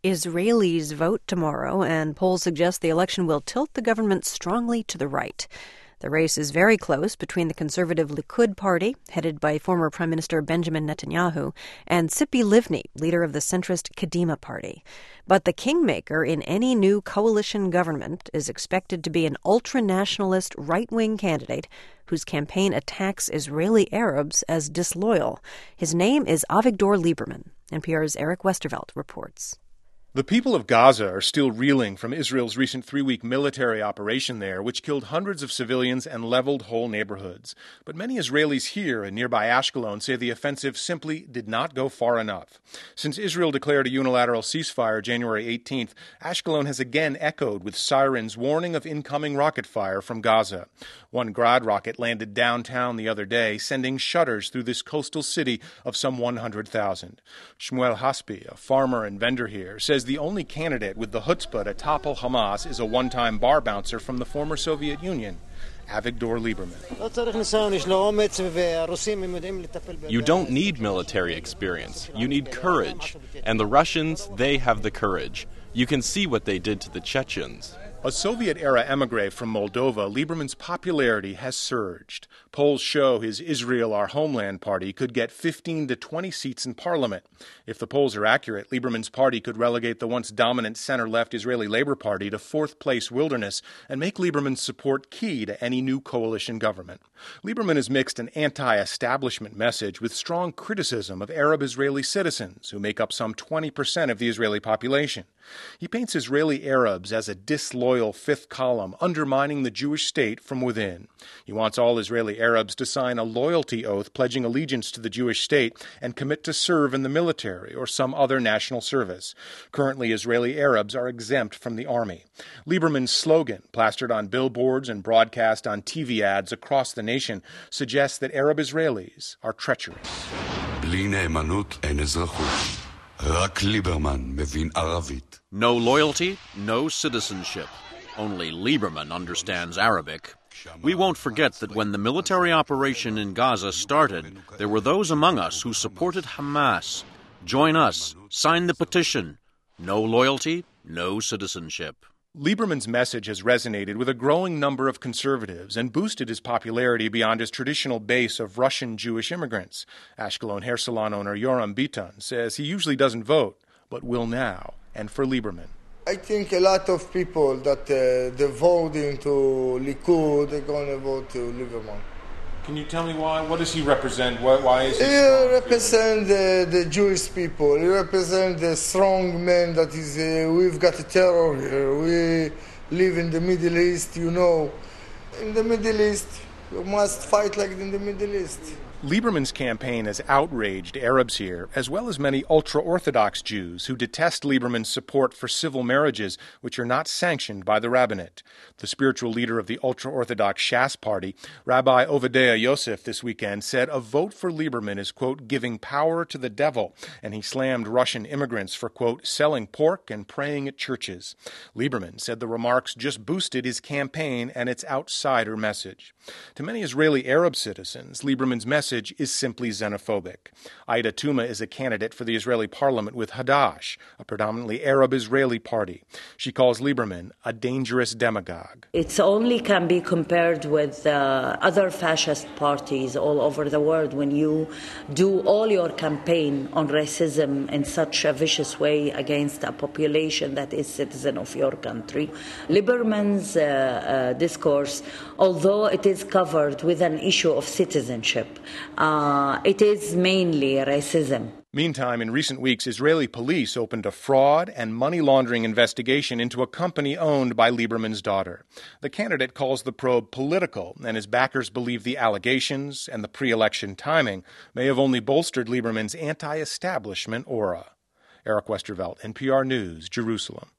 Israelis vote tomorrow, and polls suggest the election will tilt the government strongly to the right. The race is very close between the conservative Likud party, headed by former Prime Minister Benjamin Netanyahu, and Tzipi Livni, leader of the centrist Kadima party. But the kingmaker in any new coalition government is expected to be an ultra-nationalist right-wing candidate whose campaign attacks Israeli Arabs as disloyal. His name is Avigdor Lieberman. NPR's Eric Westervelt reports. The people of Gaza are still reeling from Israel's recent 3-week military operation there, which killed hundreds of civilians and leveled whole neighborhoods. But many Israelis here in nearby Ashkelon say the offensive simply did not go far enough. Since Israel declared a unilateral ceasefire January 18th, Ashkelon has again echoed with sirens warning of incoming rocket fire from Gaza. One Grad rocket landed downtown the other day, sending shudders through this coastal city of some 100,000. Shmuel Haspi, a farmer and vendor here, says the only candidate with the chutzpah to topple Hamas is a one-time bar bouncer from the former Soviet Union, Avigdor Lieberman. You don't need military experience. You need courage. And the Russians, they have the courage. You can see what they did to the Chechens. A Soviet-era emigre from Moldova, Lieberman's popularity has surged. Polls show his Israel Our Homeland party could get 15 to 20 seats in parliament. If the polls are accurate, Lieberman's party could relegate the once dominant center-left Israeli Labor Party to fourth-place wilderness and make Lieberman's support key to any new coalition government. Lieberman has mixed an anti-establishment message with strong criticism of Arab Israeli citizens, who make up some 20% of the Israeli population. He paints Israeli Arabs as a disloyal fifth column, undermining the Jewish state from within. He wants all Israeli Arabs to sign a loyalty oath pledging allegiance to the Jewish state and commit to serve in the military or some other national service. Currently, Israeli Arabs are exempt from the army. Lieberman's slogan, plastered on billboards and broadcast on TV ads across the nation, suggests that Arab Israelis are treacherous. No loyalty, no citizenship. Only Lieberman understands Arabic. We won't forget that when the military operation in Gaza started, there were those among us who supported Hamas. Join us. Sign the petition. No loyalty, no citizenship. Lieberman's message has resonated with a growing number of conservatives and boosted his popularity beyond his traditional base of Russian Jewish immigrants. Ashkelon hair salon owner Yoram Bitan says he usually doesn't vote, but will now, and for Lieberman. I think a lot of people that they're voting to Likud, they're going to vote to Lieberman. Can you tell me why? What does he represent? Why is he He represents the Jewish people. He represents the strong man that is, we've got a terror here. We live in the Middle East, you know. In the Middle East, you must fight like in the Middle East. Lieberman's campaign has outraged Arabs here, as well as many ultra-Orthodox Jews who detest Lieberman's support for civil marriages, which are not sanctioned by the rabbinate. The spiritual leader of the ultra-Orthodox Shas party, Rabbi Ovadia Yosef, this weekend said a vote for Lieberman is, quote, giving power to the devil, and he slammed Russian immigrants for, quote, selling pork and praying at churches. Lieberman said the remarks just boosted his campaign and its outsider message. To many Israeli Arab citizens, Lieberman's message is simply xenophobic. Aida Tuma is a candidate for the Israeli parliament with Hadash, a predominantly Arab Israeli party. She calls Lieberman a dangerous demagogue. It only can be compared with other fascist parties all over the world when you do all your campaign on racism in such a vicious way against a population that is citizen of your country. Lieberman's discourse, although it is covered with an issue of citizenship, it is mainly racism. Meantime, in recent weeks, Israeli police opened a fraud and money laundering investigation into a company owned by Lieberman's daughter. The candidate calls the probe political, and his backers believe the allegations and the pre-election timing may have only bolstered Lieberman's anti-establishment aura. Eric Westervelt, NPR News, Jerusalem.